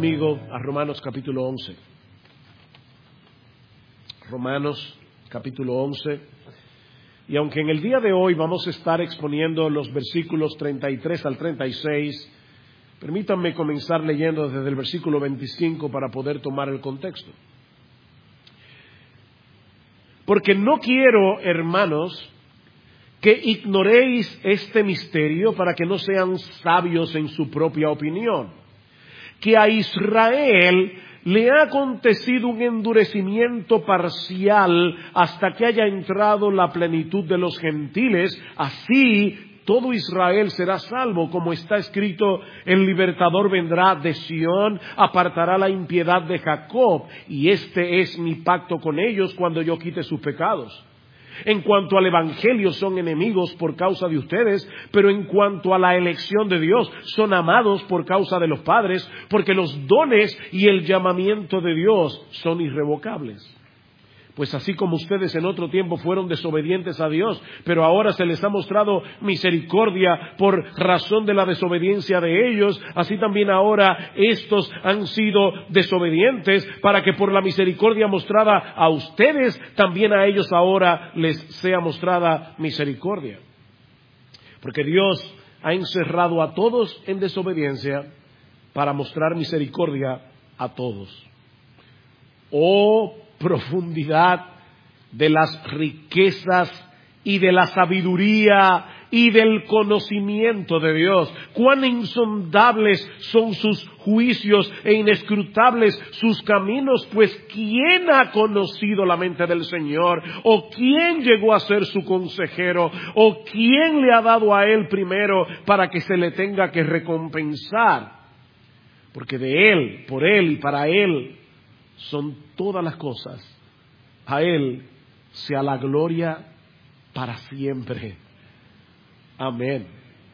conmigo a Romanos capítulo 11. Romanos capítulo 11. Y aunque en el día de hoy vamos a estar exponiendo los versículos 33 al 36, permítanme comenzar leyendo desde el versículo 25 para poder tomar el contexto. Porque no quiero, hermanos, que ignoréis este misterio para que no sean sabios en su propia opinión, que a Israel le ha acontecido un endurecimiento parcial hasta que haya entrado la plenitud de los gentiles. Así todo Israel será salvo, como está escrito: el libertador vendrá de Sión, apartará la impiedad de Jacob, y este es mi pacto con ellos cuando yo quite sus pecados. En cuanto al evangelio, son enemigos por causa de ustedes, pero en cuanto a la elección de Dios, son amados por causa de los padres, porque los dones y el llamamiento de Dios son irrevocables. Pues así como ustedes en otro tiempo fueron desobedientes a Dios, pero ahora se les ha mostrado misericordia por razón de la desobediencia de ellos, así también ahora estos han sido desobedientes para que por la misericordia mostrada a ustedes, también a ellos ahora les sea mostrada misericordia. Porque Dios ha encerrado a todos en desobediencia para mostrar misericordia a todos. Oh profundidad de las riquezas y de la sabiduría y del conocimiento de Dios. Cuán insondables son sus juicios e inescrutables sus caminos, pues ¿quién ha conocido la mente del Señor? ¿O quién llegó a ser su consejero? ¿O quién le ha dado a él primero para que se le tenga que recompensar? Porque de él, por él y para él son todas las cosas. A él sea la gloria para siempre. Amén.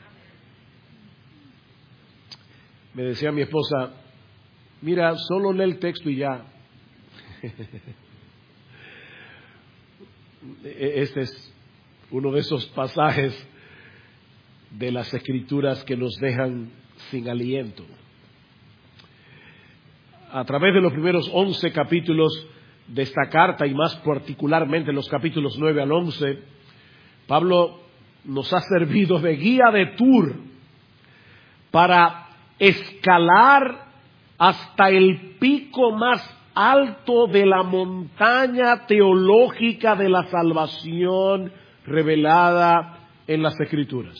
Me decía mi esposa: mira, solo lee el texto y ya. Este es uno de esos pasajes de las Escrituras que nos dejan sin aliento. A través de los primeros 11 capítulos de esta carta, y más particularmente los capítulos 9 al 11, Pablo nos ha servido de guía de tour para escalar hasta el pico más alto de la montaña teológica de la salvación revelada en las Escrituras.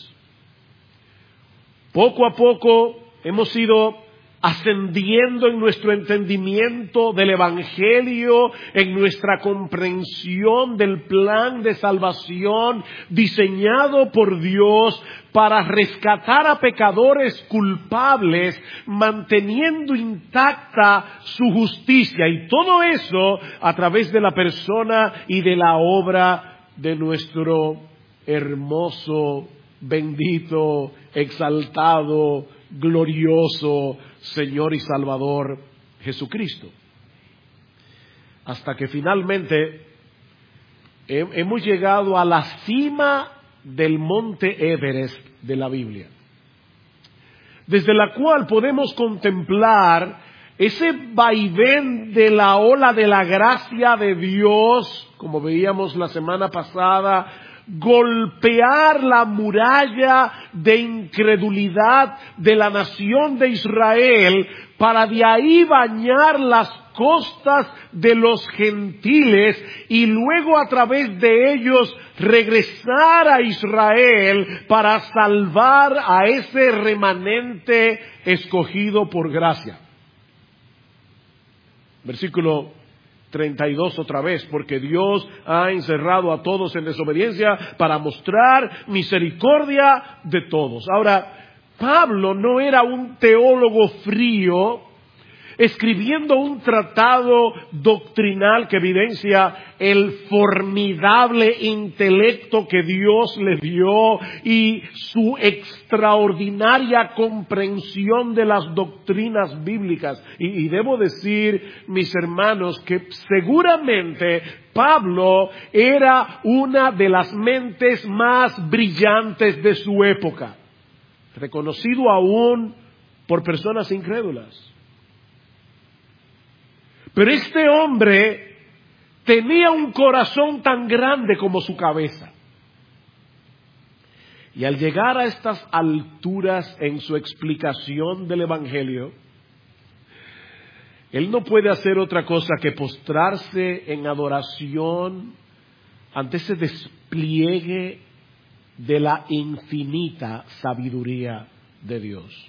Poco a poco hemos ido ascendiendo en nuestro entendimiento del Evangelio, en nuestra comprensión del plan de salvación diseñado por Dios para rescatar a pecadores culpables, manteniendo intacta su justicia. Y todo eso a través de la persona y de la obra de nuestro hermoso, bendito, exaltado, glorioso Señor y Salvador Jesucristo. Hasta que finalmente hemos llegado a la cima del monte Everest de la Biblia, desde la cual podemos contemplar ese vaivén de la ola de la gracia de Dios, como veíamos la semana pasada, golpear la muralla de incredulidad de la nación de Israel para de ahí bañar las costas de los gentiles y luego a través de ellos regresar a Israel para salvar a ese remanente escogido por gracia. Versículo 32 otra vez: porque Dios ha encerrado a todos en desobediencia para mostrar misericordia de todos. Ahora, Pablo no era un teólogo frío escribiendo un tratado doctrinal que evidencia el formidable intelecto que Dios le dio y su extraordinaria comprensión de las doctrinas bíblicas. Y debo decir, mis hermanos, que seguramente Pablo era una de las mentes más brillantes de su época, reconocido aún por personas incrédulas. Pero este hombre tenía un corazón tan grande como su cabeza. Y al llegar a estas alturas en su explicación del Evangelio, él no puede hacer otra cosa que postrarse en adoración ante ese despliegue de la infinita sabiduría de Dios.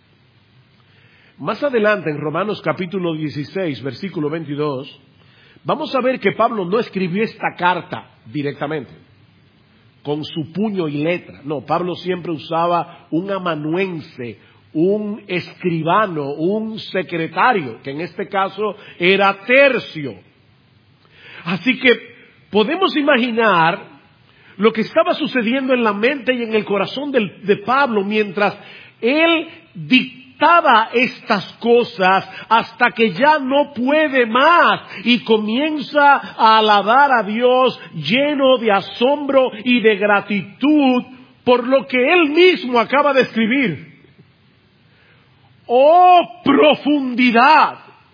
Más adelante, en Romanos capítulo 16, versículo 22, vamos a ver que Pablo no escribió esta carta directamente, con su puño y letra. No, Pablo siempre usaba un amanuense, un escribano, un secretario, que en este caso era Tercio. Así que podemos imaginar lo que estaba sucediendo en la mente y en el corazón de Pablo mientras él dictaba estas cosas hasta que ya no puede más y comienza a alabar a Dios lleno de asombro y de gratitud por lo que él mismo acaba de escribir. ¡Oh, profundidad!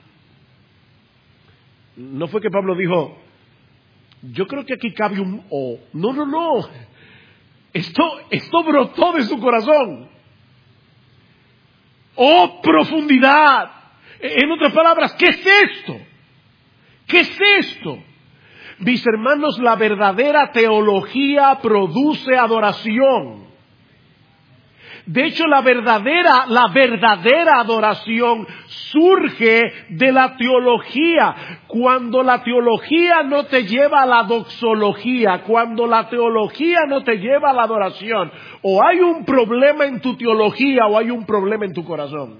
No fue que Pablo dijo, yo creo que aquí cabe un O. No. Esto brotó de su corazón. ¡Oh, profundidad! En otras palabras, ¿qué es esto? ¿Qué es esto? Mis hermanos, la verdadera teología produce adoración. De hecho, la verdadera adoración surge de la teología. Cuando la teología no te lleva a la doxología, cuando la teología no te lleva a la adoración, o hay un problema en tu teología o hay un problema en tu corazón.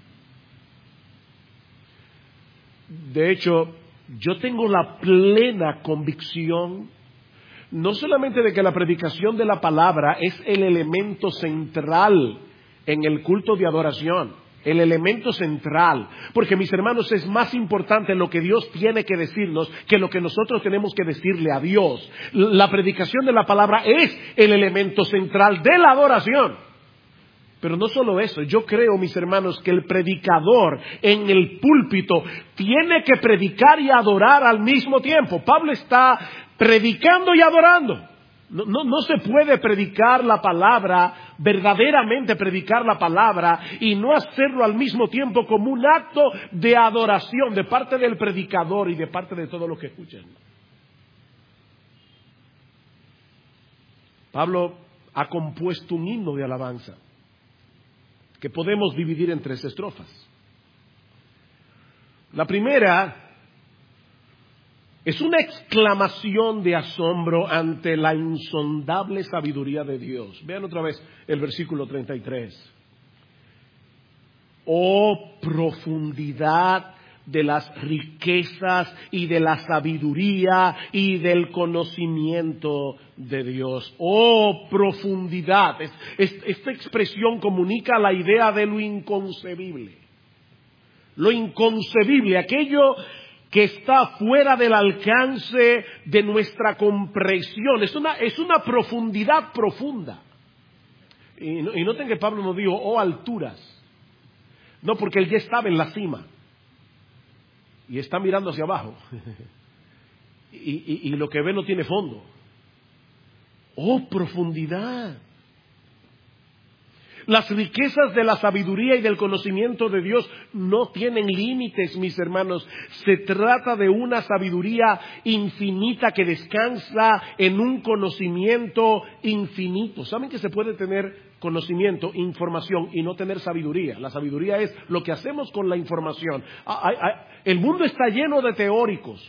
De hecho, yo tengo la plena convicción no solamente de que la predicación de la palabra es el elemento central en el culto de adoración, el elemento central, porque mis hermanos, es más importante lo que Dios tiene que decirnos que lo que nosotros tenemos que decirle a Dios. La predicación de la palabra es el elemento central de la adoración. Pero no solo eso, yo creo, mis hermanos, que el predicador en el púlpito tiene que predicar y adorar al mismo tiempo. Pablo está predicando y adorando. No se puede predicar la palabra, verdaderamente predicar la palabra y no hacerlo al mismo tiempo como un acto de adoración de parte del predicador y de parte de todos los que escuchan. Pablo ha compuesto un himno de alabanza que podemos dividir en 3 estrofas. La primera es una exclamación de asombro ante la insondable sabiduría de Dios. Vean otra vez el versículo 33. Oh, profundidad de las riquezas y de la sabiduría y del conocimiento de Dios. Oh, profundidad. Esta expresión comunica la idea de lo inconcebible. Lo inconcebible, aquello que está fuera del alcance de nuestra comprensión. Es una profundidad profunda. Y noten que Pablo no dijo, oh, alturas. No, porque él ya estaba en la cima. Y está mirando hacia abajo. Y lo que ve no tiene fondo. Oh, profundidad. Las riquezas de la sabiduría y del conocimiento de Dios no tienen límites, mis hermanos. Se trata de una sabiduría infinita que descansa en un conocimiento infinito. ¿Saben que se puede tener conocimiento, información y no tener sabiduría? La sabiduría es lo que hacemos con la información. El mundo está lleno de teóricos.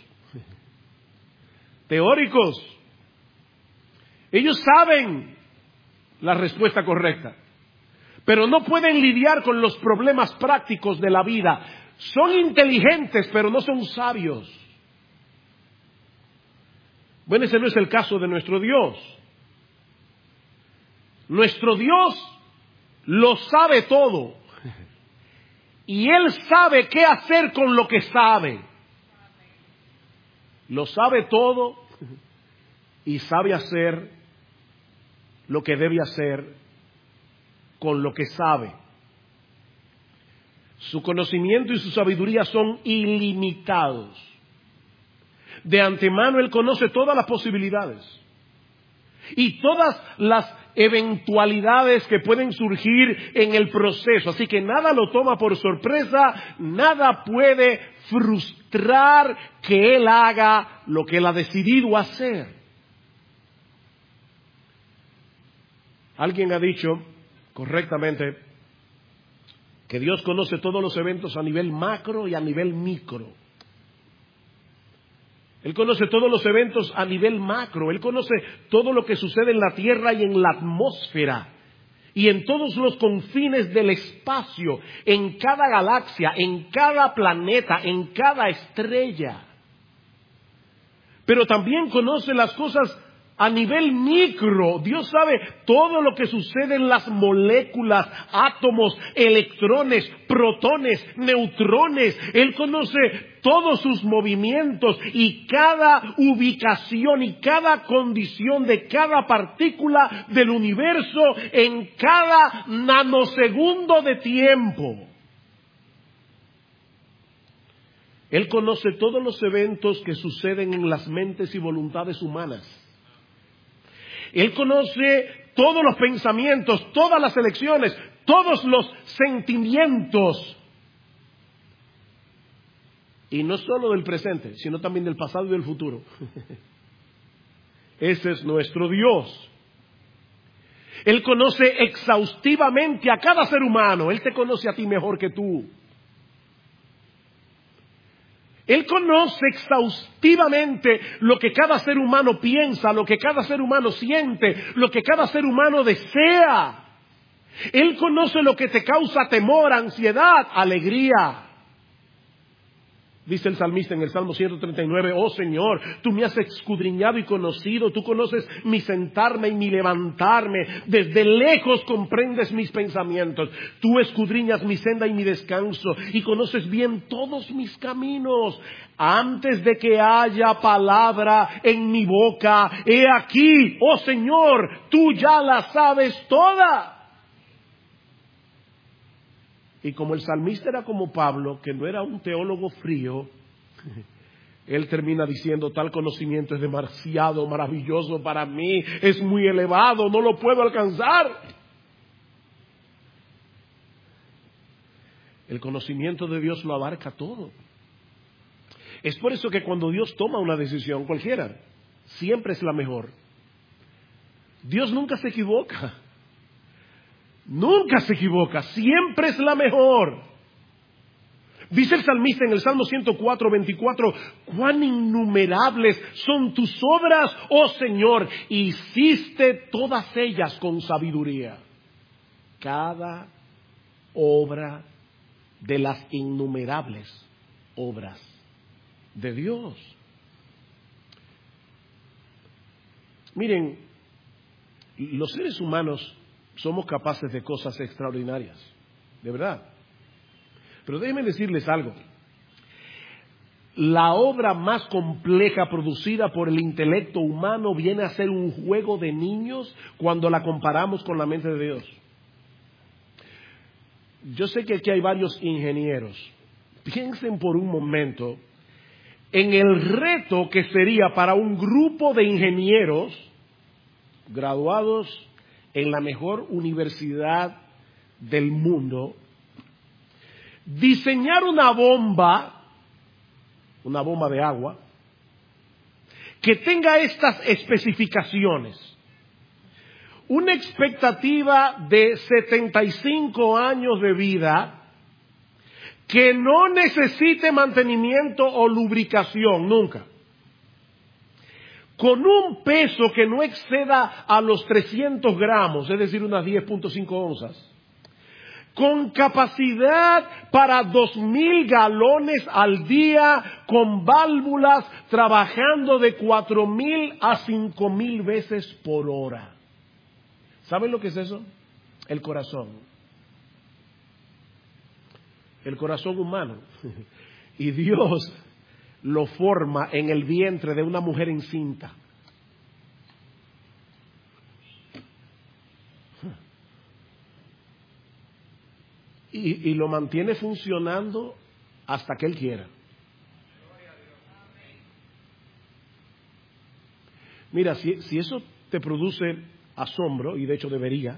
Teóricos. Ellos saben la respuesta correcta, pero no pueden lidiar con los problemas prácticos de la vida. Son inteligentes, pero no son sabios. Bueno, ese no es el caso de nuestro Dios. Nuestro Dios lo sabe todo. Y Él sabe qué hacer con lo que sabe. Lo sabe todo y sabe hacer lo que debe hacer con lo que sabe. Su conocimiento y su sabiduría son ilimitados. De antemano Él conoce todas las posibilidades y todas las eventualidades que pueden surgir en el proceso. Así que nada lo toma por sorpresa, nada puede frustrar que Él haga lo que Él ha decidido hacer. Alguien ha dicho correctamente que Dios conoce todos los eventos a nivel macro y a nivel micro. Él conoce todos los eventos a nivel macro. Él conoce todo lo que sucede en la tierra y en la atmósfera. Y en todos los confines del espacio, en cada galaxia, en cada planeta, en cada estrella. Pero también conoce las cosas a nivel micro. Dios sabe todo lo que sucede en las moléculas, átomos, electrones, protones, neutrones. Él conoce todos sus movimientos y cada ubicación y cada condición de cada partícula del universo en cada nanosegundo de tiempo. Él conoce todos los eventos que suceden en las mentes y voluntades humanas. Él conoce todos los pensamientos, todas las elecciones, todos los sentimientos. Y no solo del presente, sino también del pasado y del futuro. Ese es nuestro Dios. Él conoce exhaustivamente a cada ser humano. Él te conoce a ti mejor que tú. Él conoce exhaustivamente lo que cada ser humano piensa, lo que cada ser humano siente, lo que cada ser humano desea. Él conoce lo que te causa temor, ansiedad, alegría. Dice el salmista en el Salmo 139, oh Señor, tú me has escudriñado y conocido, tú conoces mi sentarme y mi levantarme, desde lejos comprendes mis pensamientos, tú escudriñas mi senda y mi descanso y conoces bien todos mis caminos. Antes de que haya palabra en mi boca, he aquí, oh Señor, tú ya la sabes toda. Y como el salmista era como Pablo, que no era un teólogo frío, él termina diciendo, tal conocimiento es demasiado maravilloso para mí, es muy elevado, no lo puedo alcanzar. El conocimiento de Dios lo abarca todo. Es por eso que cuando Dios toma una decisión, cualquiera, siempre es la mejor. Dios nunca se equivoca. Nunca se equivoca, siempre es la mejor. Dice el salmista en el Salmo 104, 24, cuán innumerables son tus obras, oh Señor, hiciste todas ellas con sabiduría. Cada obra de las innumerables obras de Dios. Miren, los seres humanos somos capaces de cosas extraordinarias, de verdad. Pero déjenme decirles algo. La obra más compleja producida por el intelecto humano viene a ser un juego de niños cuando la comparamos con la mente de Dios. Yo sé que aquí hay varios ingenieros. Piensen por un momento en el reto que sería para un grupo de ingenieros graduados en la mejor universidad del mundo, diseñar una bomba de agua, que tenga estas especificaciones. Una expectativa de 75 años de vida, que no necesite mantenimiento o lubricación nunca. Con un peso que no exceda a los 300 gramos, es decir, unas 10.5 onzas. Con capacidad para 2,000 galones al día, con válvulas trabajando de 4,000 a 5,000 veces por hora. ¿Saben lo que es eso? El corazón. El corazón humano. Y Dios lo forma en el vientre de una mujer encinta. y lo mantiene funcionando hasta que Él quiera. Mira, si eso te produce asombro, y de hecho debería,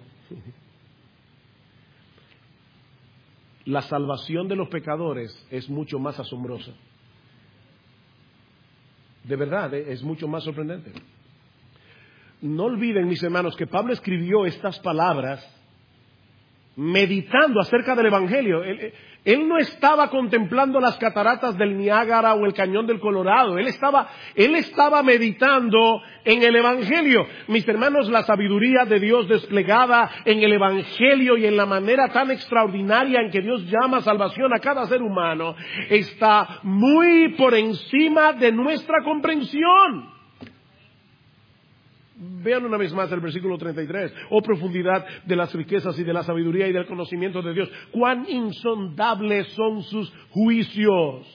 la salvación de los pecadores es mucho más asombrosa. De verdad, es mucho más sorprendente. No olviden, mis hermanos, que Pablo escribió estas palabras meditando acerca del Evangelio. Él no estaba contemplando las cataratas del Niágara o el cañón del Colorado. Él estaba meditando en el Evangelio. Mis hermanos, la sabiduría de Dios desplegada en el Evangelio y en la manera tan extraordinaria en que Dios llama salvación a cada ser humano está muy por encima de nuestra comprensión. Vean una vez más el versículo 33. Oh profundidad de las riquezas y de la sabiduría y del conocimiento de Dios. Cuán insondables son sus juicios.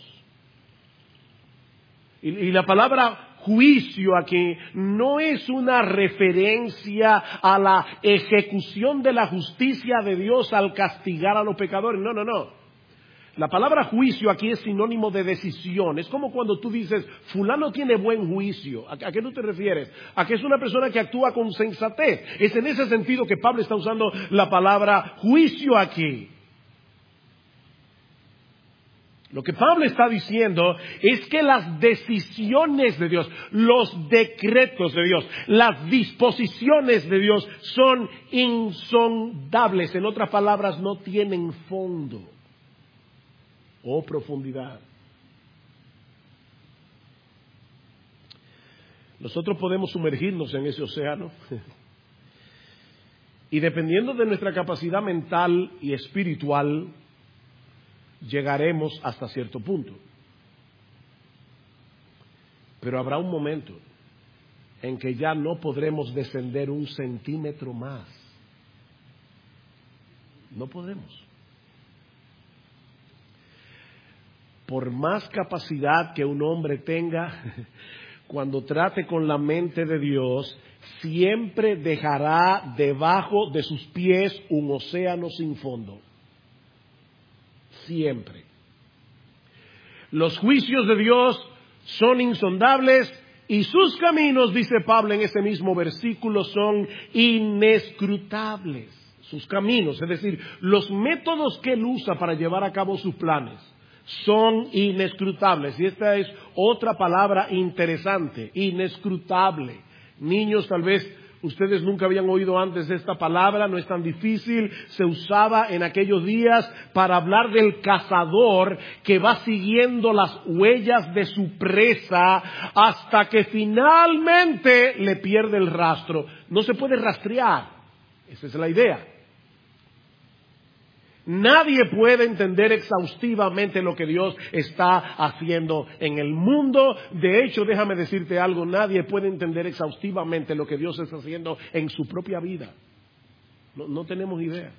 Y la palabra juicio aquí no es una referencia a la ejecución de la justicia de Dios al castigar a los pecadores. No, no, no. La palabra juicio aquí es sinónimo de decisión. Es como cuando tú dices, fulano tiene buen juicio. ¿A qué tú te refieres? A que es una persona que actúa con sensatez. Es en ese sentido que Pablo está usando la palabra juicio aquí. Lo que Pablo está diciendo es que las decisiones de Dios, los decretos de Dios, las disposiciones de Dios son insondables. En otras palabras, no tienen fondo o profundidad. Nosotros podemos sumergirnos en ese océano y dependiendo de nuestra capacidad mental y espiritual, llegaremos hasta cierto punto. Pero habrá un momento en que ya no podremos descender un centímetro más. No podemos. Por más capacidad que un hombre tenga, cuando trate con la mente de Dios, siempre dejará debajo de sus pies un océano sin fondo. Siempre. Los juicios de Dios son insondables y sus caminos, dice Pablo en ese mismo versículo, son inescrutables. Sus caminos, es decir, los métodos que Él usa para llevar a cabo sus planes, son inescrutables. Y esta es otra palabra interesante, inescrutable. Niños, tal vez ustedes nunca habían oído antes de esta palabra, no es tan difícil. Se usaba en aquellos días para hablar del cazador que va siguiendo las huellas de su presa hasta que finalmente le pierde el rastro. No se puede rastrear. Esa es la idea. Nadie puede entender exhaustivamente lo que Dios está haciendo en el mundo. De hecho, déjame decirte algo, nadie puede entender exhaustivamente lo que Dios está haciendo en su propia vida. No tenemos idea.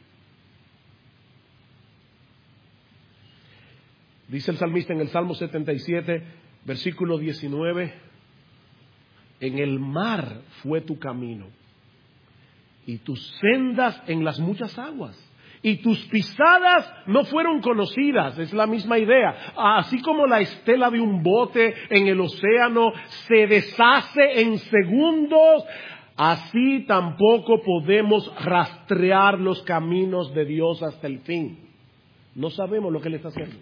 Dice el salmista en el Salmo 77, versículo 19, en el mar fue tu camino y tus sendas en las muchas aguas. Y tus pisadas no fueron conocidas, es la misma idea. Así como la estela de un bote en el océano se deshace en segundos, así tampoco podemos rastrear los caminos de Dios hasta el fin. No sabemos lo que Él está haciendo.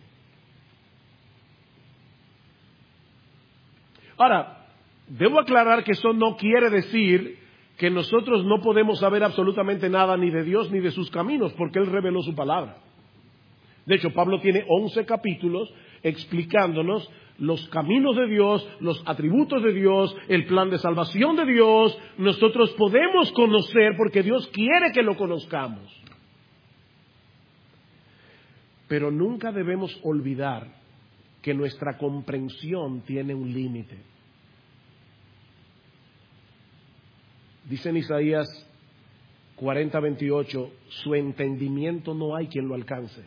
Ahora, debo aclarar que eso no quiere decir que nosotros no podemos saber absolutamente nada ni de Dios ni de sus caminos, porque Él reveló su palabra. De hecho, Pablo tiene 11 capítulos explicándonos los caminos de Dios, los atributos de Dios, el plan de salvación de Dios. Nosotros podemos conocer porque Dios quiere que lo conozcamos. Pero nunca debemos olvidar que nuestra comprensión tiene un límite. Dice en Isaías 40:28, su entendimiento no hay quien lo alcance.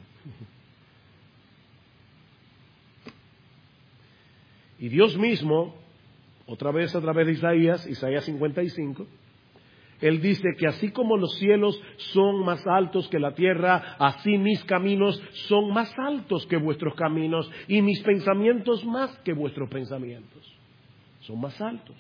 Y Dios mismo, otra vez a través de Isaías 55, Él dice que así como los cielos son más altos que la tierra, así mis caminos son más altos que vuestros caminos y mis pensamientos más que vuestros pensamientos. Son más altos.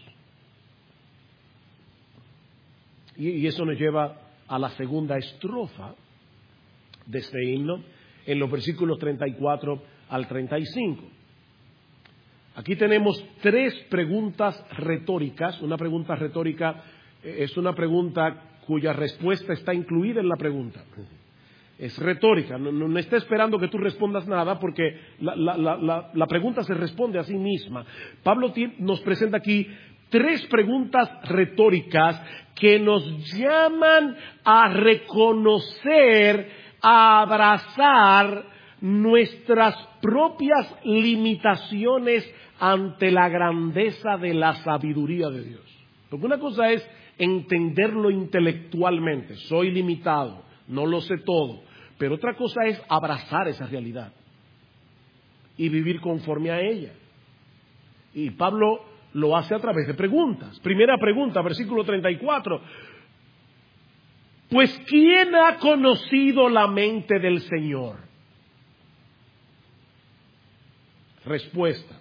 Y eso nos lleva a la segunda estrofa de este himno, en los versículos 34 al 35. Aquí tenemos 3 preguntas retóricas. Una pregunta retórica es una pregunta cuya respuesta está incluida en la pregunta. Es retórica, no está esperando que tú respondas nada porque la pregunta se responde a sí misma. Pablo nos presenta aquí 3 preguntas retóricas que nos llaman a reconocer, a abrazar nuestras propias limitaciones ante la grandeza de la sabiduría de Dios. Porque una cosa es entenderlo intelectualmente, soy limitado, no lo sé todo, pero otra cosa es abrazar esa realidad y vivir conforme a ella. Y Pablo lo hace a través de preguntas. Primera pregunta, versículo 34. Pues ¿quién ha conocido la mente del Señor? Respuesta: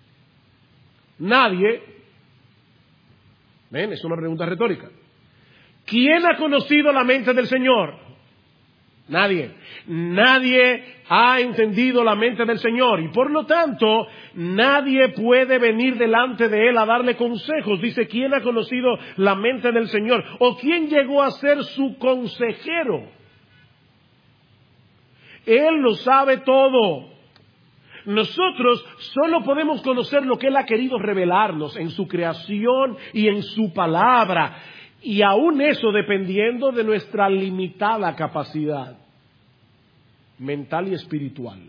nadie. ¿Ven? Es una pregunta retórica. ¿Quién ha conocido la mente del Señor? Nadie. Nadie ha entendido la mente del Señor y por lo tanto nadie puede venir delante de Él a darle consejos. Dice, ¿quién ha conocido la mente del Señor? ¿O quién llegó a ser su consejero? Él lo sabe todo. Nosotros solo podemos conocer lo que Él ha querido revelarnos en su creación y en su palabra. Y aún eso dependiendo de nuestra limitada capacidad mental y espiritual.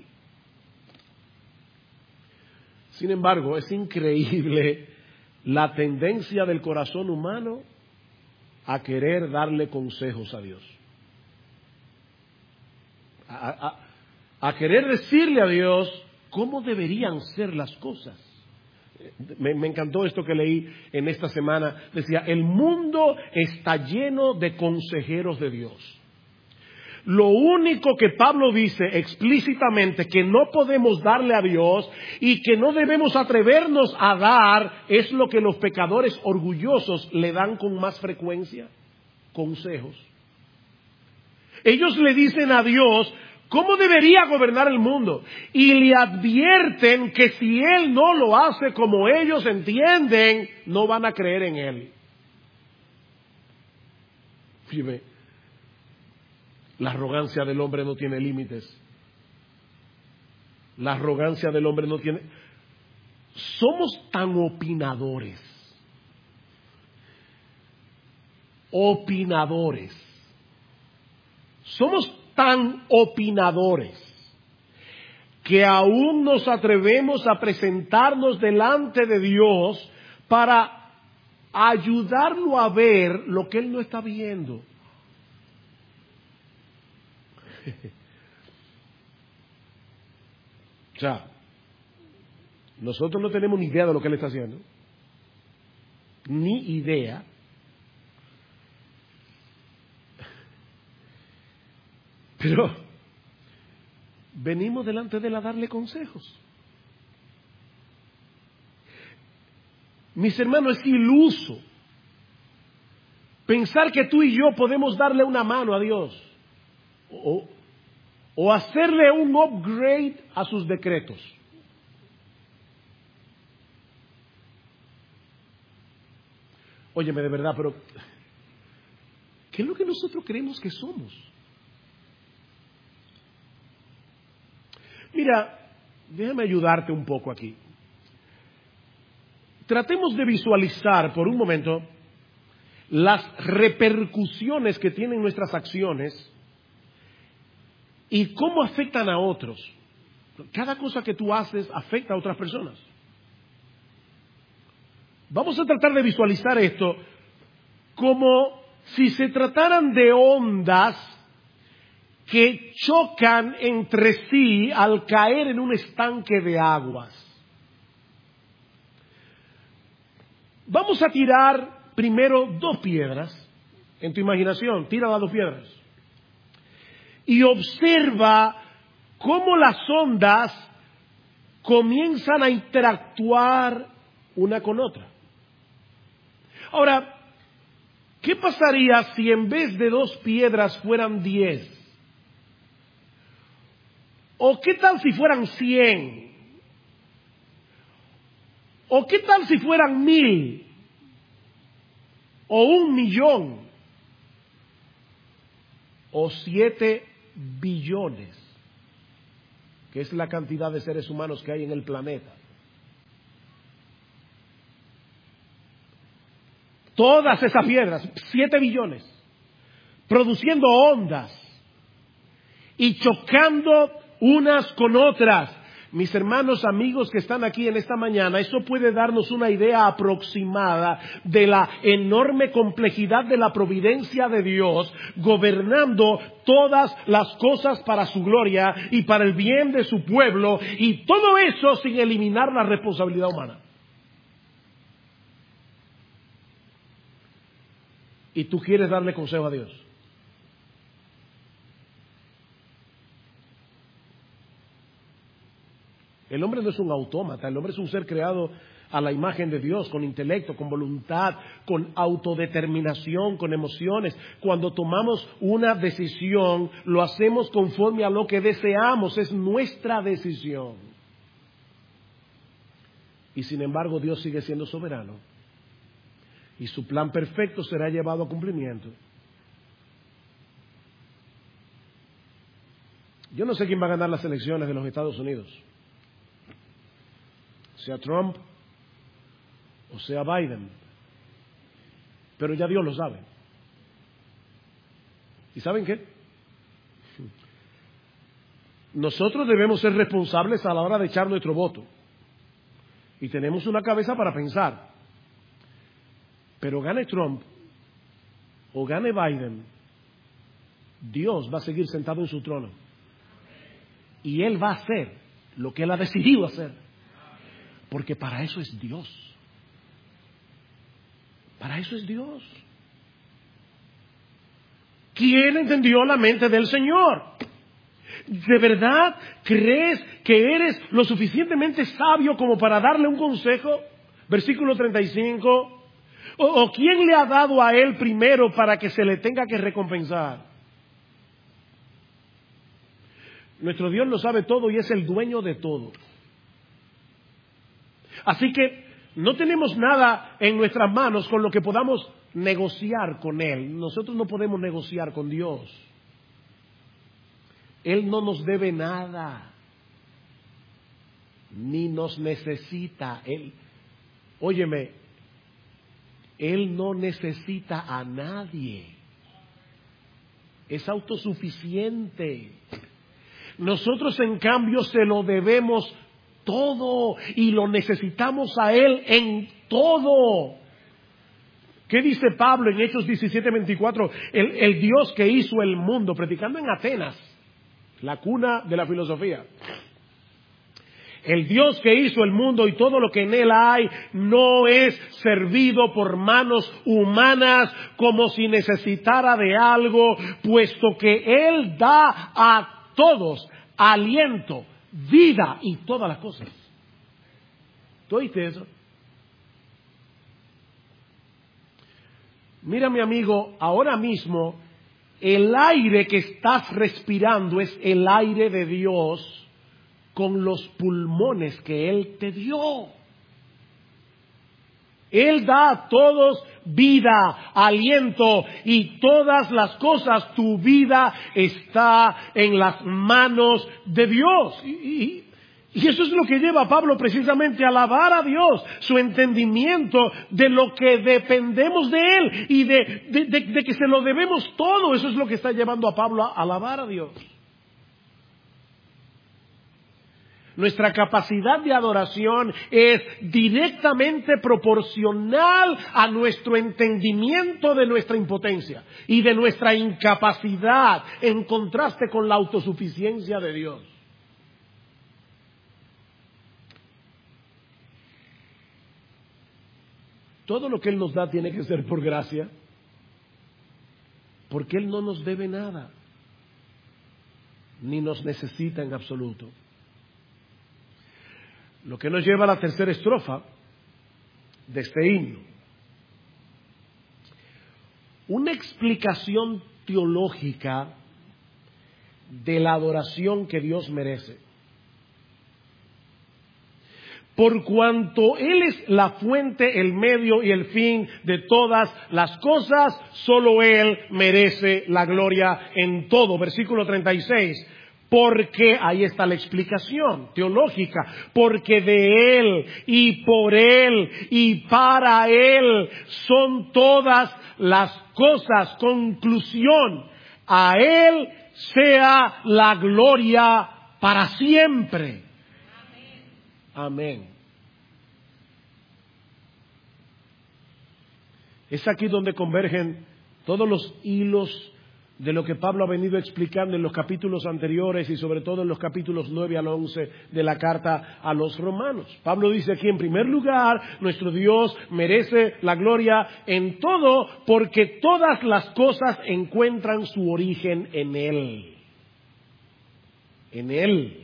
Sin embargo, es increíble la tendencia del corazón humano a querer darle consejos a Dios. A querer decirle a Dios cómo deberían ser las cosas. Me encantó esto que leí en esta semana. Decía, el mundo está lleno de consejeros de Dios. Lo único que Pablo dice explícitamente que no podemos darle a Dios y que no debemos atrevernos a dar es lo que los pecadores orgullosos le dan con más frecuencia: consejos. Ellos le dicen a Dios cómo debería gobernar el mundo y le advierten que si Él no lo hace como ellos entienden, no van a creer en Él. Fíjate, la arrogancia del hombre no tiene límites. La arrogancia del hombre no tiene... Somos tan opinadores. Somos tan opinadores que aún nos atrevemos a presentarnos delante de Dios para ayudarlo a ver lo que Él no está viendo. O sea, nosotros no tenemos ni idea de lo que Él está haciendo. Ni idea. Pero venimos delante de Él a darle consejos. Mis hermanos, es iluso pensar que tú y yo podemos darle una mano a Dios o hacerle un upgrade a sus decretos. Óyeme, de verdad, pero ¿qué es lo que nosotros creemos que somos? Mira, déjame ayudarte un poco aquí. Tratemos de visualizar por un momento las repercusiones que tienen nuestras acciones y cómo afectan a otros. Cada cosa que tú haces afecta a otras personas. Vamos a tratar de visualizar esto como si se trataran de ondas que chocan entre sí al caer en un estanque de aguas. Vamos a tirar primero 2 piedras en tu imaginación, tira las 2 piedras. Y observa cómo las ondas comienzan a interactuar una con otra. Ahora, ¿qué pasaría si en vez de 2 piedras fueran 10? ¿O qué tal si fueran 100? ¿O qué tal si fueran 1000? ¿O 1,000,000? ¿O 7 billones? Que es la cantidad de seres humanos que hay en el planeta. Todas esas piedras, 7 billones, produciendo ondas y chocando unas con otras. Mis hermanos, amigos que están aquí en esta mañana, eso puede darnos una idea aproximada de la enorme complejidad de la providencia de Dios, gobernando todas las cosas para su gloria y para el bien de su pueblo, y todo eso sin eliminar la responsabilidad humana. Y tú quieres darle consejo a Dios. El hombre no es un autómata, el hombre es un ser creado a la imagen de Dios, con intelecto, con voluntad, con autodeterminación, con emociones. Cuando tomamos una decisión, lo hacemos conforme a lo que deseamos, es nuestra decisión. Y sin embargo, Dios sigue siendo soberano. Y su plan perfecto será llevado a cumplimiento. Yo no sé quién va a ganar las elecciones de los Estados Unidos. Sea Trump o sea Biden. Pero ya Dios lo sabe. ¿Y saben qué? Nosotros debemos ser responsables a la hora de echar nuestro voto. Y tenemos una cabeza para pensar. Pero gane Trump o gane Biden, Dios va a seguir sentado en su trono. Y Él va a hacer lo que Él ha decidido hacer. Porque para eso es Dios. Para eso es Dios. ¿Quién entendió la mente del Señor? ¿De verdad crees que eres lo suficientemente sabio como para darle un consejo? Versículo 35. ¿O quién le ha dado a él primero para que se le tenga que recompensar? Nuestro Dios lo sabe todo y es el dueño de todo. Así que no tenemos nada en nuestras manos con lo que podamos negociar con Él. Nosotros no podemos negociar con Dios. Él no nos debe nada, ni nos necesita. Óyeme, Él no necesita a nadie. Es autosuficiente. Nosotros, en cambio, se lo debemos todo y lo necesitamos a Él en todo. ¿Qué dice Pablo en Hechos 17:24? El Dios que hizo el mundo, predicando en Atenas, la cuna de la filosofía. El Dios que hizo el mundo y todo lo que en él hay no es servido por manos humanas como si necesitara de algo, puesto que Él da a todos aliento, vida y todas las cosas. ¿Tú oíste eso? Mira, mi amigo, ahora mismo el aire que estás respirando es el aire de Dios con los pulmones que Él te dio. Él da a todos vida, aliento y todas las cosas. Tu vida está en las manos de Dios. Y eso es lo que lleva a Pablo precisamente a alabar a Dios, su entendimiento de lo que dependemos de Él y de que se lo debemos todo. Eso es lo que está llevando a Pablo a alabar a Dios. Nuestra capacidad de adoración es directamente proporcional a nuestro entendimiento de nuestra impotencia y de nuestra incapacidad, en contraste con la autosuficiencia de Dios. Todo lo que Él nos da tiene que ser por gracia. porque Él no nos debe nada, ni nos necesita en absoluto. Lo que nos lleva a la tercera estrofa de este himno. Una explicación teológica de la adoración que Dios merece. Por cuanto Él es la fuente, el medio y el fin de todas las cosas, solo Él merece la gloria en todo. Versículo 36. Porque, ahí está la explicación teológica, porque de Él y por Él y para Él son todas las cosas. Conclusión, a Él sea la gloria para siempre. Amén. Es aquí donde convergen todos los hilos de lo que Pablo ha venido explicando en los capítulos anteriores y sobre todo en los capítulos 9 al 11 de la carta a los romanos. Pablo dice aquí, en primer lugar, nuestro Dios merece la gloria en todo porque todas las cosas encuentran su origen en Él. En Él.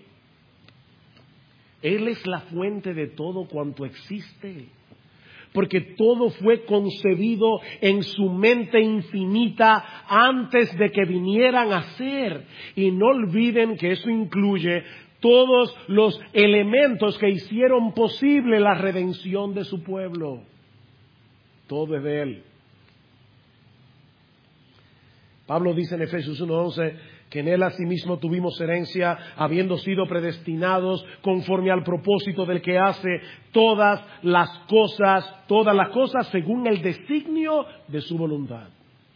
Él es la fuente de todo cuanto existe. Porque todo fue concebido en su mente infinita antes de que vinieran a ser. Y no olviden que eso incluye todos los elementos que hicieron posible la redención de su pueblo. Todo es de Él. Pablo dice en Efesios 1:11 que en Él asimismo tuvimos herencia, habiendo sido predestinados conforme al propósito del que hace todas las cosas según el designio de su voluntad.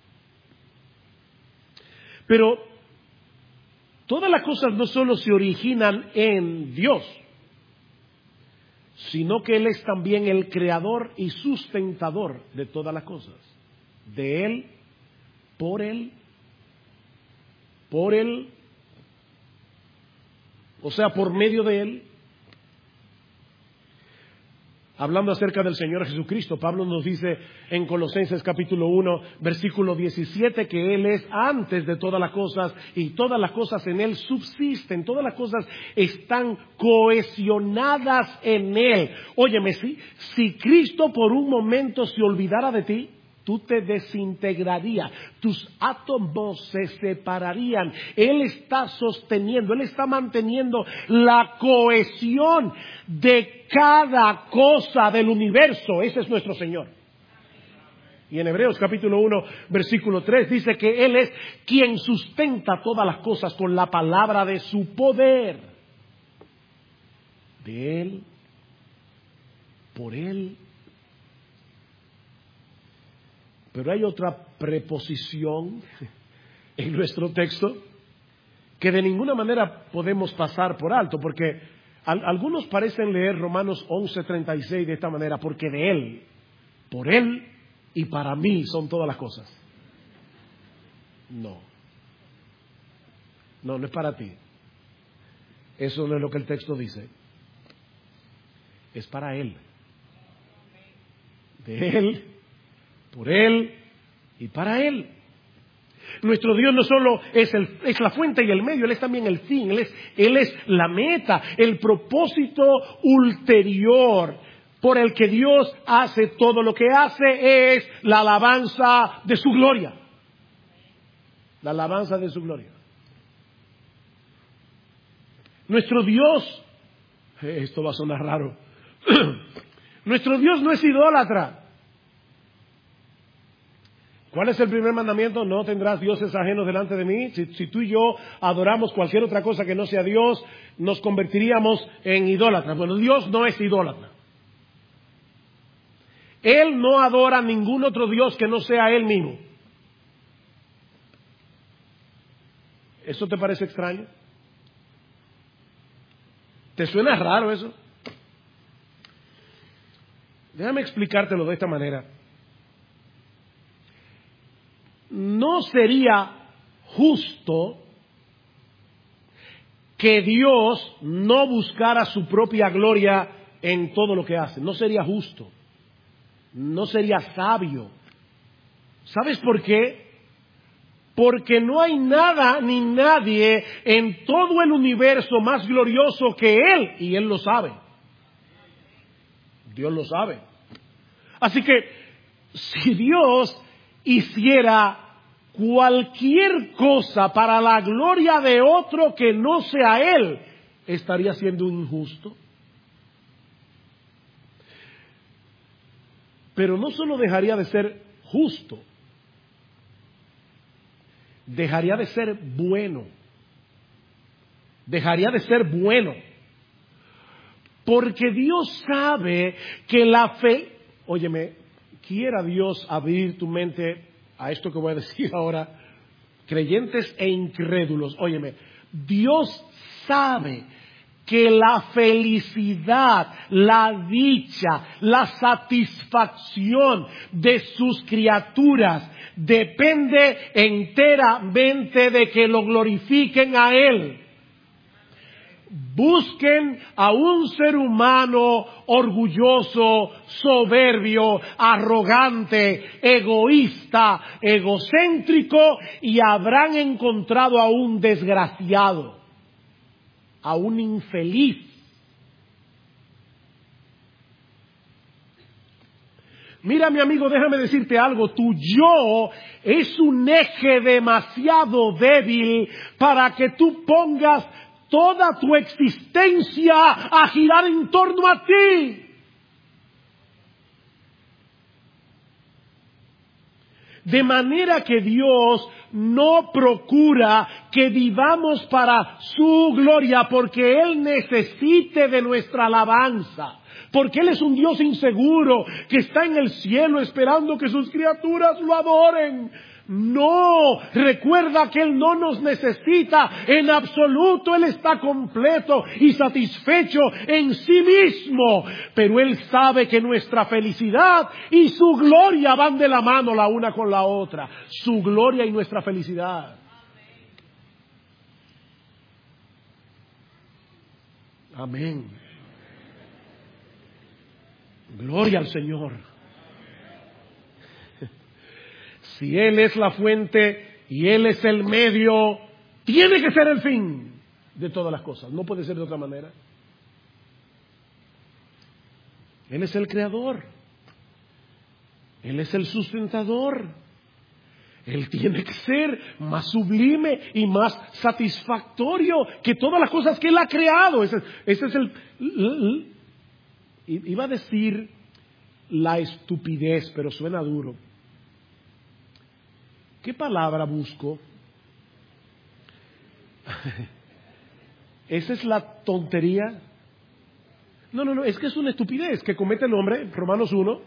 Pero todas las cosas no solo se originan en Dios, sino que Él es también el creador y sustentador de todas las cosas. De Él, por Él, o sea, por medio de Él. Hablando acerca del Señor Jesucristo, Pablo nos dice en Colosenses capítulo 1, versículo 17, que Él es antes de todas las cosas y todas las cosas en Él subsisten, todas las cosas están cohesionadas en Él. Óyeme, si Cristo por un momento se olvidara de ti, tú te desintegrarías, tus átomos se separarían. Él está sosteniendo, Él está manteniendo la cohesión de cada cosa del universo. Ese es nuestro Señor. Y en Hebreos capítulo 1, versículo 3 dice que Él es quien sustenta todas las cosas con la palabra de su poder. De Él, por Él. Pero hay otra preposición en nuestro texto que de ninguna manera podemos pasar por alto, porque algunos parecen leer Romanos 11:36 de esta manera, porque de Él, por Él y para mí son todas las cosas. No es para ti. Eso no es lo que el texto dice. Es para Él. De Él, por Él y para Él. Nuestro Dios no solo es la fuente y el medio, Él es también el fin, Él es la meta, el propósito ulterior por el que Dios hace todo lo que hace es la alabanza de su gloria. La alabanza de su gloria. Nuestro Dios, esto va a sonar raro, nuestro Dios no es idólatra. ¿Cuál es el primer mandamiento? No tendrás dioses ajenos delante de mí. Si tú y yo adoramos cualquier otra cosa que no sea Dios, nos convertiríamos en idólatras. Bueno, Dios no es idólatra. Él no adora a ningún otro Dios que no sea Él mismo. ¿Eso te parece extraño? ¿Te suena raro eso? Déjame explicártelo de esta manera. No sería justo que Dios no buscara su propia gloria en todo lo que hace. No sería justo. No sería sabio. ¿Sabes por qué? porque no hay nada ni nadie en todo el universo más glorioso que Él, y Él lo sabe. Dios lo sabe. Así que si Dios hiciera cualquier cosa para la gloria de otro que no sea Él, estaría siendo injusto. Pero no solo dejaría de ser justo, dejaría de ser bueno. Dejaría de ser bueno. Porque Dios sabe que la fe... Óyeme, quiera Dios abrir tu mente a esto que voy a decir ahora. Creyentes e incrédulos, óyeme, Dios sabe que la felicidad, la dicha, la satisfacción de sus criaturas depende enteramente de que lo glorifiquen a Él. Busquen a un ser humano orgulloso, soberbio, arrogante, egoísta, egocéntrico, y habrán encontrado a un desgraciado, a un infeliz. Mira, mi amigo, déjame decirte algo. Tu yo es un eje demasiado débil para que tú pongas toda tu existencia a girar en torno a ti. De manera que Dios no procura que vivamos para su gloria porque Él necesite de nuestra alabanza. Porque Él es un Dios inseguro que está en el cielo esperando que sus criaturas lo adoren. No, recuerda que Él no nos necesita en absoluto. Él está completo y satisfecho en sí mismo. Pero Él sabe que nuestra felicidad y su gloria van de la mano la una con la otra. Su gloria y nuestra felicidad. Amén. Gloria al Señor. Si Él es la fuente y Él es el medio, tiene que ser el fin de todas las cosas. No puede ser de otra manera. Él es el creador. Él es el sustentador. Él tiene que ser más sublime y más satisfactorio que todas las cosas que Él ha creado. Ese es iba a decir la estupidez, pero suena duro. ¿Qué palabra busco? ¿Esa es la tontería? No, es que es una estupidez que comete el hombre, Romanos 1.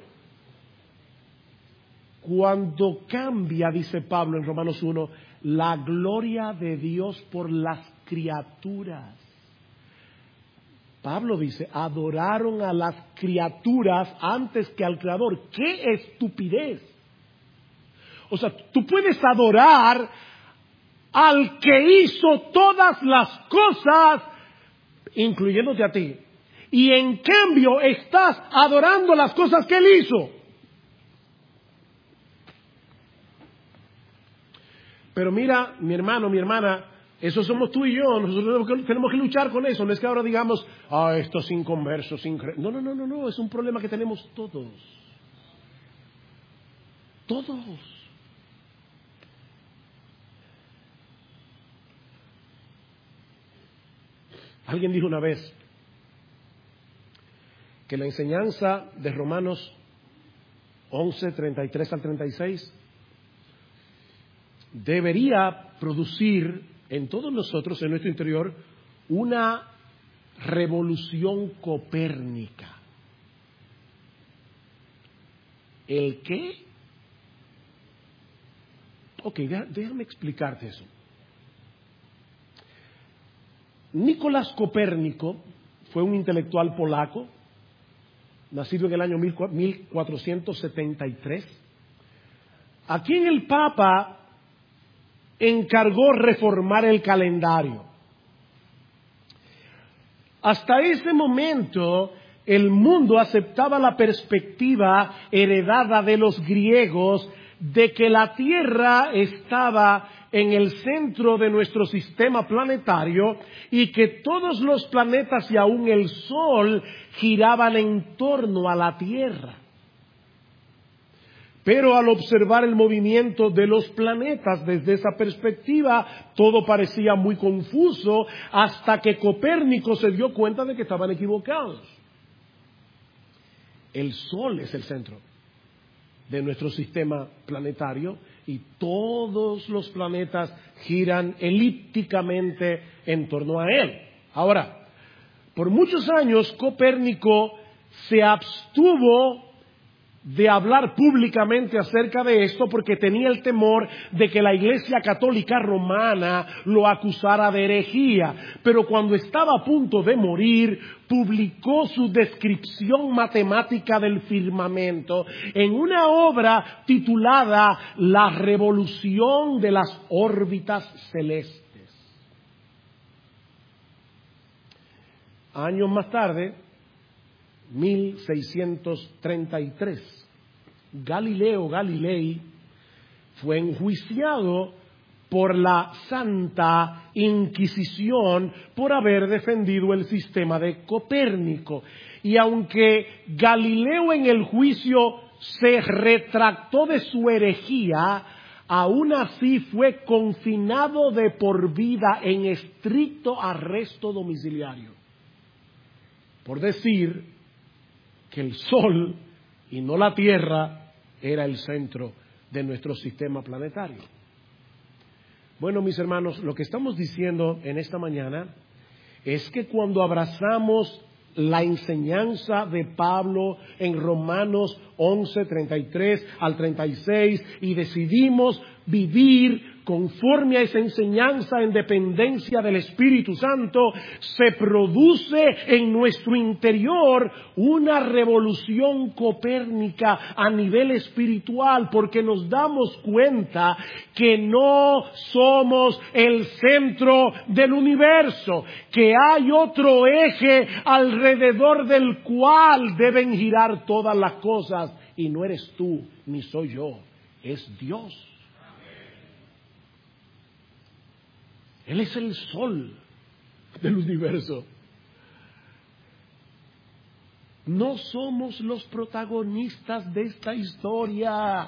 Cuando cambia, dice Pablo en Romanos 1, la gloria de Dios por las criaturas. Pablo dice, adoraron a las criaturas antes que al Creador. ¡Qué estupidez! O sea, tú puedes adorar al que hizo todas las cosas, incluyéndote a ti. Y en cambio estás adorando las cosas que Él hizo. Pero mira, mi hermano, mi hermana, eso somos tú y yo. Nosotros tenemos que luchar con eso. No es que ahora digamos, estos inconversos, No, es un problema que tenemos todos. Todos. Alguien dijo una vez que la enseñanza de Romanos 11, 33 al 36 debería producir en todos nosotros, en nuestro interior, una revolución copérnica. ¿El qué? Ok, déjame explicarte eso. Nicolás Copérnico fue un intelectual polaco, nacido en el año 1473, a quien el Papa encargó reformar el calendario. Hasta ese momento, el mundo aceptaba la perspectiva heredada de los griegos de que la Tierra estaba en el centro de nuestro sistema planetario y que todos los planetas y aún el Sol giraban en torno a la Tierra. Pero al observar el movimiento de los planetas desde esa perspectiva, todo parecía muy confuso hasta que Copérnico se dio cuenta de que estaban equivocados. El Sol es el centro de nuestro sistema planetario y todos los planetas giran elípticamente en torno a él. Ahora, por muchos años Copérnico se abstuvo de hablar públicamente acerca de esto porque tenía el temor de que la Iglesia Católica Romana lo acusara de herejía. Pero cuando estaba a punto de morir, publicó su descripción matemática del firmamento en una obra titulada La revolución de las órbitas celestes. Años más tarde, 1633, Galileo Galilei fue enjuiciado por la Santa Inquisición por haber defendido el sistema de Copérnico. Y aunque Galileo en el juicio se retractó de su herejía, aún así fue confinado de por vida en estricto arresto domiciliario, por decir que el Sol y no la Tierra era el centro de nuestro sistema planetario. Bueno, mis hermanos, lo que estamos diciendo en esta mañana es que cuando abrazamos la enseñanza de Pablo en Romanos 11, 33 al 36 y decidimos vivir conforme a esa enseñanza en dependencia del Espíritu Santo, se produce en nuestro interior una revolución copérnica a nivel espiritual, porque nos damos cuenta que no somos el centro del universo, que hay otro eje alrededor del cual deben girar todas las cosas, y no eres tú ni soy yo, es Dios. Él es el sol del universo. No somos los protagonistas de esta historia.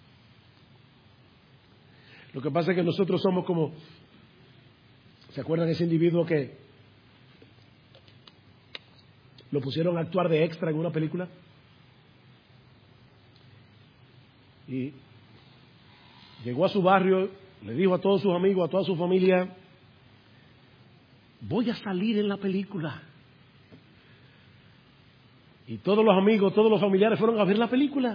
Lo que pasa es que nosotros somos como... ¿Se acuerdan de ese individuo que lo pusieron a actuar de extra en una película? Y llegó a su barrio, le dijo a todos sus amigos, a toda su familia: voy a salir en la película. Y todos los amigos, todos los familiares fueron a ver la película.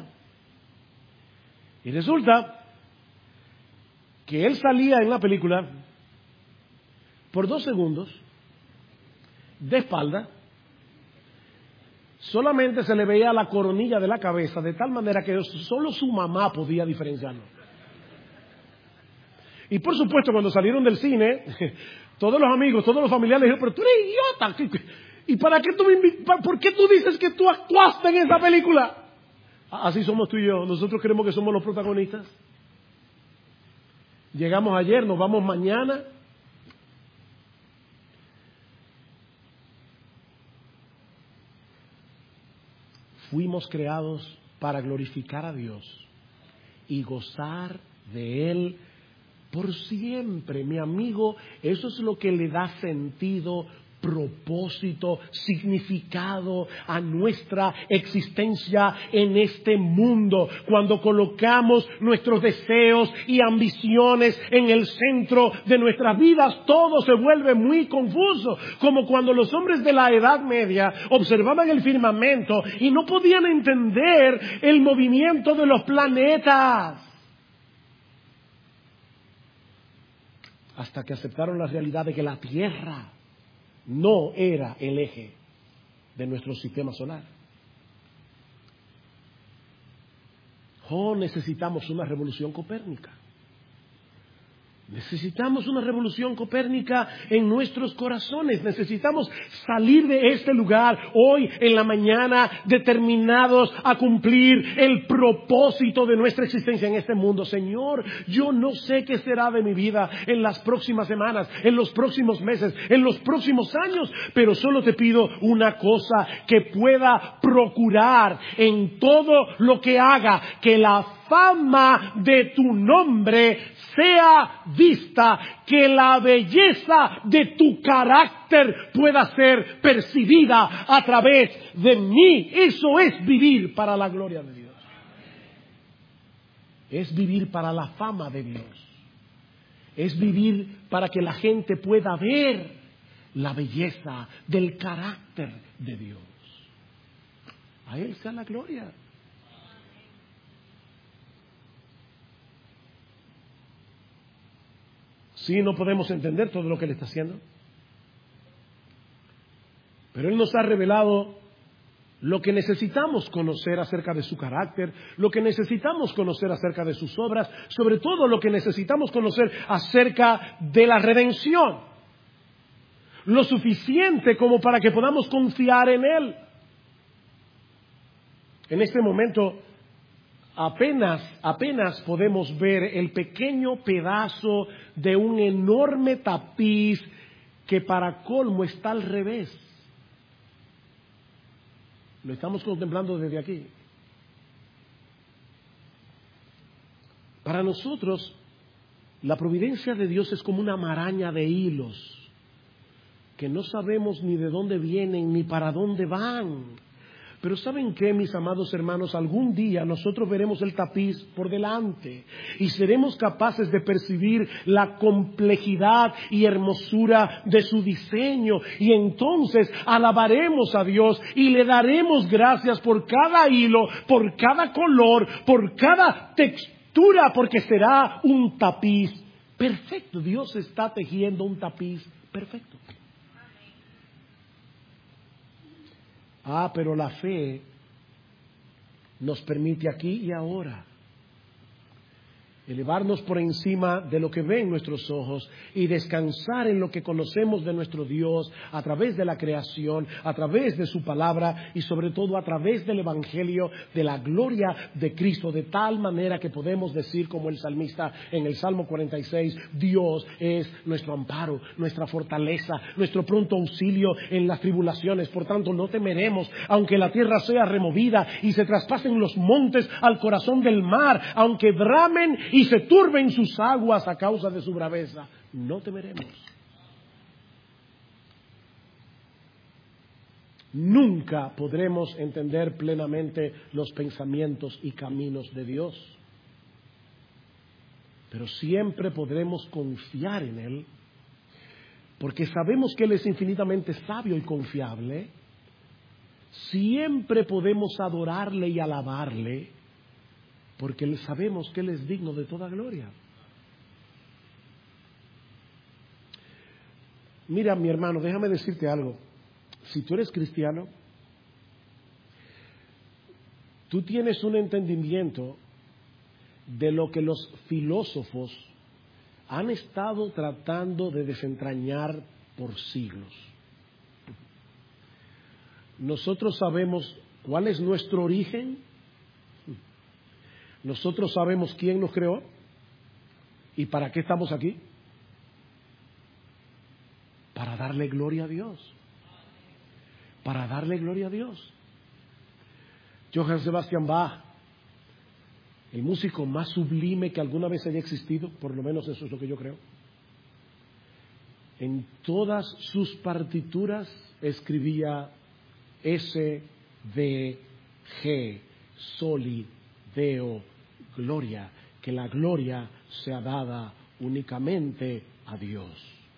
Y resulta que él salía en la película por 2 segundos, de espalda, solamente se le veía la coronilla de la cabeza, de tal manera que solo su mamá podía diferenciarlo. Y por supuesto, cuando salieron del cine, todos los amigos, todos los familiares dijeron: pero tú eres idiota. ¿Y para qué por qué tú dices que tú actuaste en esa película? Así somos tú y yo. Nosotros creemos que somos los protagonistas. Llegamos ayer, nos vamos mañana. Fuimos creados para glorificar a Dios y gozar de Él por siempre, mi amigo. Eso es lo que le da sentido, propósito, significado a nuestra existencia en este mundo. Cuando colocamos nuestros deseos y ambiciones en el centro de nuestras vidas, todo se vuelve muy confuso. Como cuando los hombres de la Edad Media observaban el firmamento y no podían entender el movimiento de los planetas, hasta que aceptaron la realidad de que la Tierra no era el eje de nuestro sistema solar. Necesitamos una revolución copérnica. Necesitamos una revolución copérnica en nuestros corazones. Necesitamos salir de este lugar hoy en la mañana determinados a cumplir el propósito de nuestra existencia en este mundo. Señor, yo no sé qué será de mi vida en las próximas semanas, en los próximos meses, en los próximos años, pero solo te pido una cosa: que pueda procurar en todo lo que haga que la fama de tu nombre sea vista, que la belleza de tu carácter pueda ser percibida a través de mí. Eso es vivir para la gloria de Dios. Es vivir para la fama de Dios. Es vivir para que la gente pueda ver la belleza del carácter de Dios. A Él sea la gloria. Sí, no podemos entender todo lo que Él está haciendo, pero Él nos ha revelado lo que necesitamos conocer acerca de su carácter, lo que necesitamos conocer acerca de sus obras, sobre todo lo que necesitamos conocer acerca de la redención, lo suficiente como para que podamos confiar en Él. En este momento apenas podemos ver el pequeño pedazo de un enorme tapiz que para colmo está al revés. Lo estamos contemplando desde aquí. Para nosotros, la providencia de Dios es como una maraña de hilos que no sabemos ni de dónde vienen ni para dónde van. Pero ¿saben qué, mis amados hermanos? Algún día nosotros veremos el tapiz por delante y seremos capaces de percibir la complejidad y hermosura de su diseño. Y entonces alabaremos a Dios y le daremos gracias por cada hilo, por cada color, por cada textura, porque será un tapiz perfecto. Dios está tejiendo un tapiz perfecto. Pero la fe nos permite aquí y ahora elevarnos por encima de lo que ven nuestros ojos y descansar en lo que conocemos de nuestro Dios a través de la creación, a través de su palabra y sobre todo a través del evangelio de la gloria de Cristo, de tal manera que podemos decir como el salmista en el Salmo 46, Dios es nuestro amparo, nuestra fortaleza, nuestro pronto auxilio en las tribulaciones. Por tanto, no temeremos, aunque la tierra sea removida y se traspasen los montes al corazón del mar, aunque bramen y se turben sus aguas a causa de su braveza, no temeremos. Nunca podremos entender plenamente los pensamientos y caminos de Dios, pero siempre podremos confiar en Él, porque sabemos que Él es infinitamente sabio y confiable. Siempre podemos adorarle y alabarle, porque sabemos que Él es digno de toda gloria. Mira, mi hermano, déjame decirte algo. Si tú eres cristiano, tú tienes un entendimiento de lo que los filósofos han estado tratando de desentrañar por siglos. Nosotros sabemos cuál es nuestro origen. Nosotros sabemos quién nos creó y para qué estamos aquí. Para darle gloria a Dios. Para darle gloria a Dios. Johann Sebastian Bach, el músico más sublime que alguna vez haya existido, por lo menos eso es lo que yo creo, en todas sus partituras escribía S, D, G, Soli, Deo, gloria, que la gloria sea dada únicamente a Dios.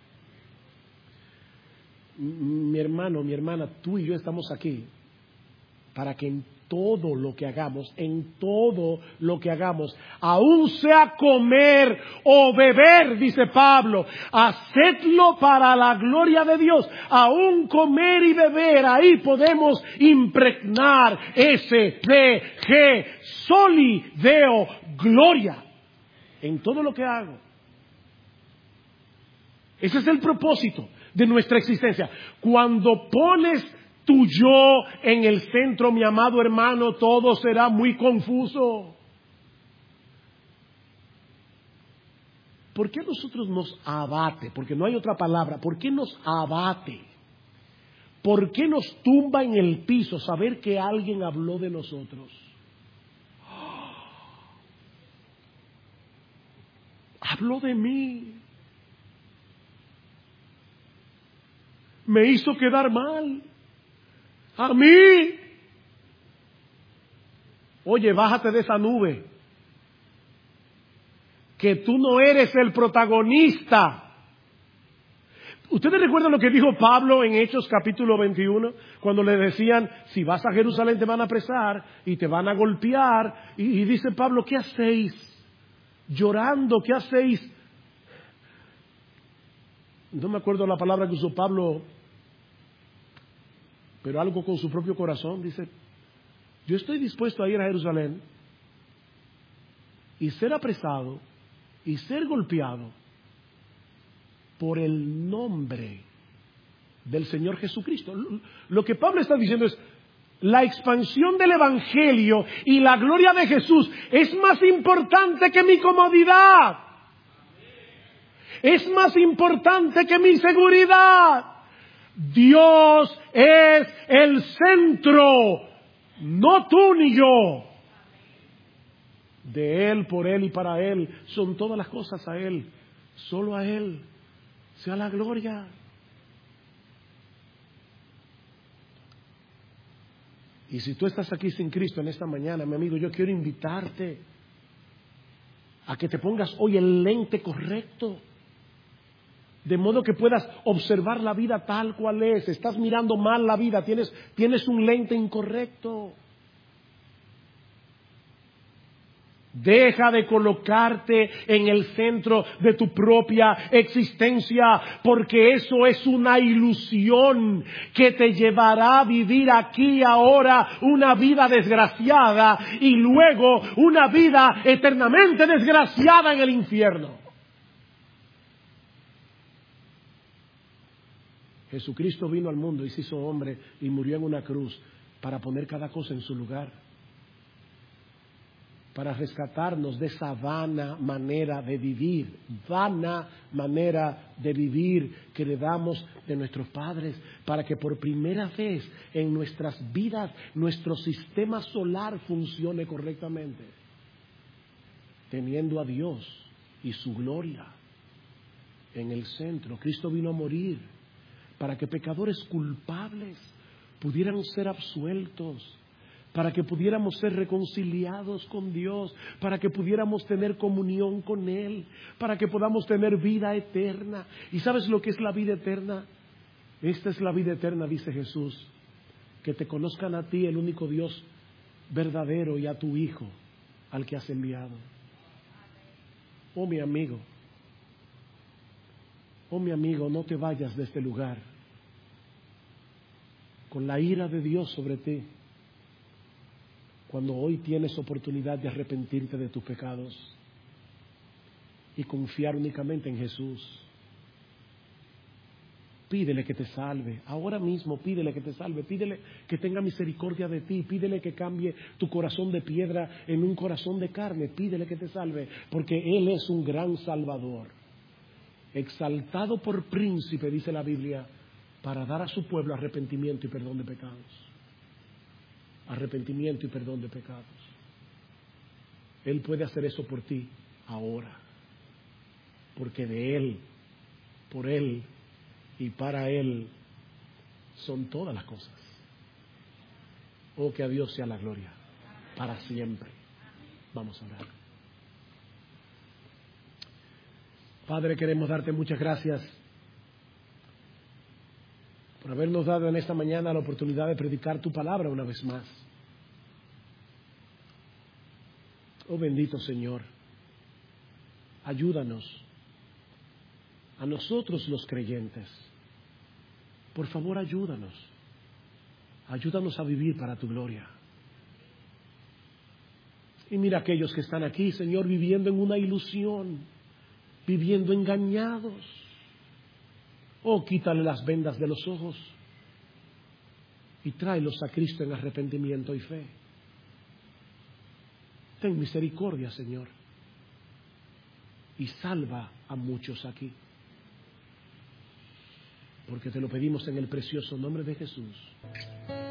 Mi hermano, mi hermana, tú y yo estamos aquí para que en todo lo que hagamos, aun sea comer o beber, dice Pablo, hacedlo para la gloria de Dios. Aun comer y beber, ahí podemos impregnar ese de G, soli, deo, gloria, en todo lo que hago. Ese es el propósito de nuestra existencia. Cuando pones tu yo en el centro, mi amado hermano, todo será muy confuso. ¿Por qué a nosotros nos abate? Porque no hay otra palabra. ¿Por qué nos abate? ¿Por qué nos tumba en el piso saber que alguien habló de nosotros? Habló de mí. Me hizo quedar mal. A mí. Oye, bájate de esa nube. Que tú no eres el protagonista. ¿Ustedes recuerdan lo que dijo Pablo en Hechos capítulo 21? Cuando le decían, si vas a Jerusalén te van a apresar y te van a golpear. Y dice Pablo, ¿qué hacéis? Llorando, ¿qué hacéis? No me acuerdo la palabra que usó Pablo, pero algo con su propio corazón. Dice, yo estoy dispuesto a ir a Jerusalén y ser apresado y ser golpeado por el nombre del Señor Jesucristo. Lo que Pablo está diciendo es, la expansión del Evangelio y la gloria de Jesús es más importante que mi comodidad. Es más importante que mi seguridad. Dios es el centro, no tú ni yo. De Él, por Él y para Él son todas las cosas a Él. Solo a Él sea la gloria. Y si tú estás aquí sin Cristo en esta mañana, mi amigo, yo quiero invitarte a que te pongas hoy el lente correcto, de modo que puedas observar la vida tal cual es. Estás mirando mal la vida, tienes un lente incorrecto. Deja de colocarte en el centro de tu propia existencia, porque eso es una ilusión que te llevará a vivir aquí ahora una vida desgraciada y luego una vida eternamente desgraciada en el infierno. Jesucristo vino al mundo y se hizo hombre y murió en una cruz para poner cada cosa en su lugar, para rescatarnos de esa vana manera de vivir, que heredamos de nuestros padres, para que por primera vez en nuestras vidas nuestro sistema solar funcione correctamente, teniendo a Dios y su gloria en el centro. Cristo vino a morir para que pecadores culpables pudieran ser absueltos, para que pudiéramos ser reconciliados con Dios, para que pudiéramos tener comunión con Él, para que podamos tener vida eterna. ¿Y sabes lo que es la vida eterna? Esta es la vida eterna, dice Jesús, que te conozcan a ti, el único Dios verdadero, y a tu Hijo, al que has enviado. Oh mi amigo, no te vayas de este lugar con la ira de Dios sobre ti, cuando hoy tienes oportunidad de arrepentirte de tus pecados y confiar únicamente en Jesús. Pídele que te salve, ahora mismo pídele que te salve, pídele que tenga misericordia de ti, pídele que cambie tu corazón de piedra en un corazón de carne, pídele que te salve, porque Él es un gran Salvador, exaltado por príncipe, dice la Biblia, para dar a su pueblo arrepentimiento y perdón de pecados. Arrepentimiento y perdón de pecados. Él puede hacer eso por ti ahora, porque de Él, por Él y para Él son todas las cosas. Oh, que a Dios sea la gloria para siempre. Vamos a orar. Padre, queremos darte muchas gracias por habernos dado en esta mañana la oportunidad de predicar tu palabra una vez más. Oh bendito Señor, ayúdanos a nosotros los creyentes. Por favor, ayúdanos a vivir para tu gloria. Y mira aquellos que están aquí, Señor, viviendo en una ilusión, viviendo engañados, Oh, quítale las vendas de los ojos y tráelos a Cristo en arrepentimiento y fe. Ten misericordia, Señor, y salva a muchos aquí. Porque te lo pedimos en el precioso nombre de Jesús.